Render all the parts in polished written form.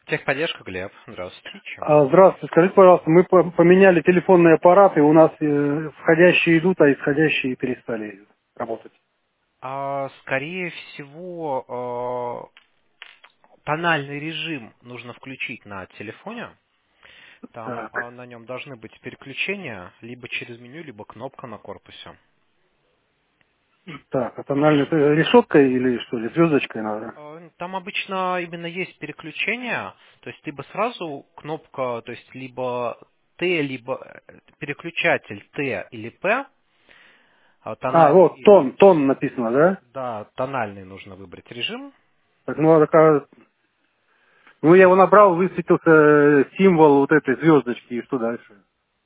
Техподдержка, Глеб. Здравствуйте. Чем могу Здравствуйте, помочь? скажите, пожалуйста, мы поменяли телефонные аппараты, у нас входящие идут, а исходящие перестали работать. Скорее всего, тональный режим нужно включить на телефоне. Там Так, на нем должны быть переключения либо через меню, либо кнопка на корпусе. так, а тональный это решеткой или что ли, звездочкой надо? Там обычно именно есть переключения, то есть либо сразу кнопка, то есть либо Т, либо переключатель Т или П, тональный Вот, или тон написано, да? да, тональный нужно выбрать режим. Так, ну, я его набрал, высветился символ вот этой звездочки, и что дальше?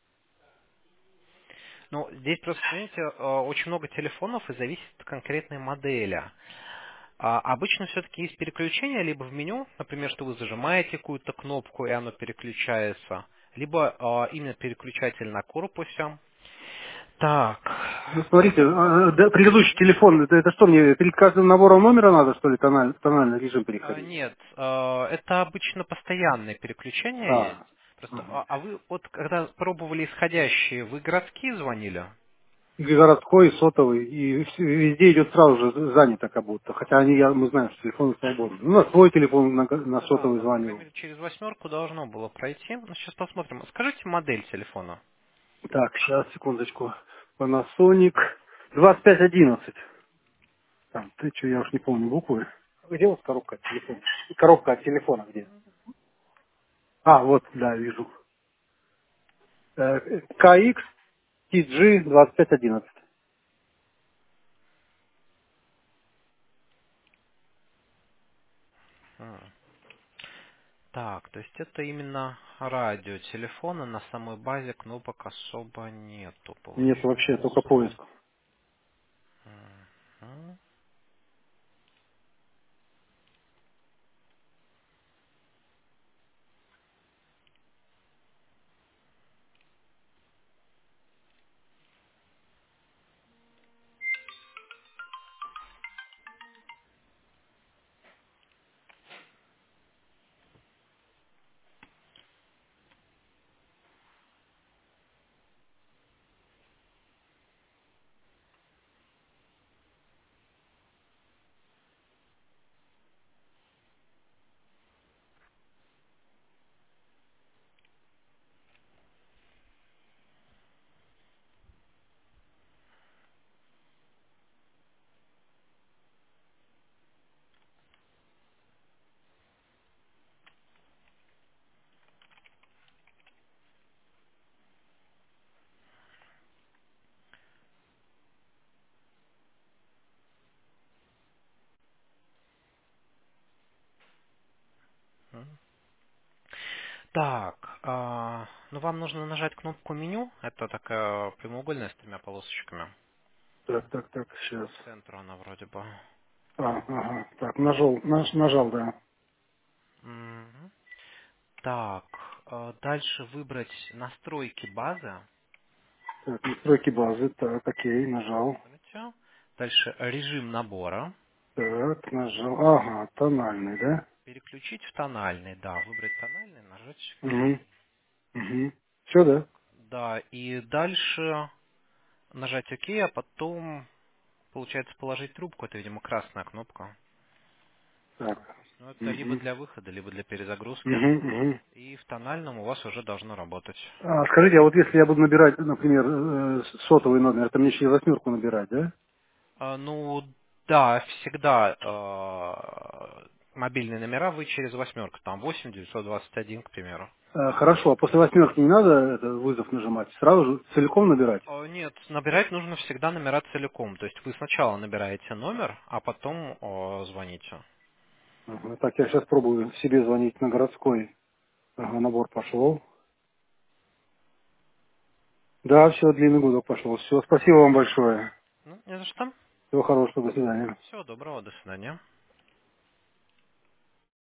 Ну, здесь просто, понимаете, очень много телефонов и зависит от конкретной модели. Обычно все-таки есть переключение либо в меню, например, что вы зажимаете какую-то кнопку и оно переключается, либо именно переключатель на корпусе. Так, Ну, смотрите, да, предыдущий телефон, это что мне, перед каждым набором номера надо, что ли, тональный режим переходить? нет, это обычно постоянное переключение есть. Просто, Ага. а вы вот когда пробовали исходящие, вы городские звонили? И городской, и сотовый, и везде идет сразу же занято как будто. Хотя мы знаем, что телефоны свободны. Ну, на свой телефон, на Да, сотовый ну, по крайней звонил. мере, через восьмерку должно было пройти. Ну, сейчас посмотрим. Скажите модель телефона. Так, сейчас, секундочку. Panasonic 2511. Там, ты что, я уж не помню буквы. Где вот коробка от телефона? Коробка от телефона где? Вот, да, вижу. KX TG 2511. М. Так, то есть это именно радио телефона, на самой базе кнопок особо нету, Нет, вообще, только получается. поиск. Мгм. Мгм. Так, ну вам нужно нажать кнопку меню. Это такая прямоугольная с тремя полосочками. Так, сейчас. По центру она вроде бы. Ага. Так, нажал, да. Мгм. Так, дальше выбрать настройки базы. Так, настройки базы. Так, окей, нажал. Смотрите. Дальше режим набора. Так, нажал. Ага, тональный, да? Переключить в тональный, да, выбрать тональный, нажать Угу. ОК. Угу. Все, да? Да, и дальше нажать ОК, а потом, получается, положить трубку. Это, видимо, красная кнопка. Так. То есть, ну, это либо Угу. для выхода, либо для перезагрузки. Угу. И в тональном у вас уже должно работать. Скажите, а вот если я буду набирать, например, сотовый номер, это мне через восьмерку набирать, да? Ну, да, всегда мобильные номера вы через восьмерку, там 8 921, к примеру. Хорошо, а после восьмерки не надо вызов нажимать, сразу же целиком набирать? Нет, набирать нужно всегда номера целиком. То есть вы сначала набираете номер, а потом звоните. Ага, так, я сейчас пробую себе звонить на городской. Ага, набор пошел. Да, все, длинный гудок пошел. Все, спасибо вам большое. Ну, не за что. Всего хорошего, до свидания. Всего доброго, до свидания.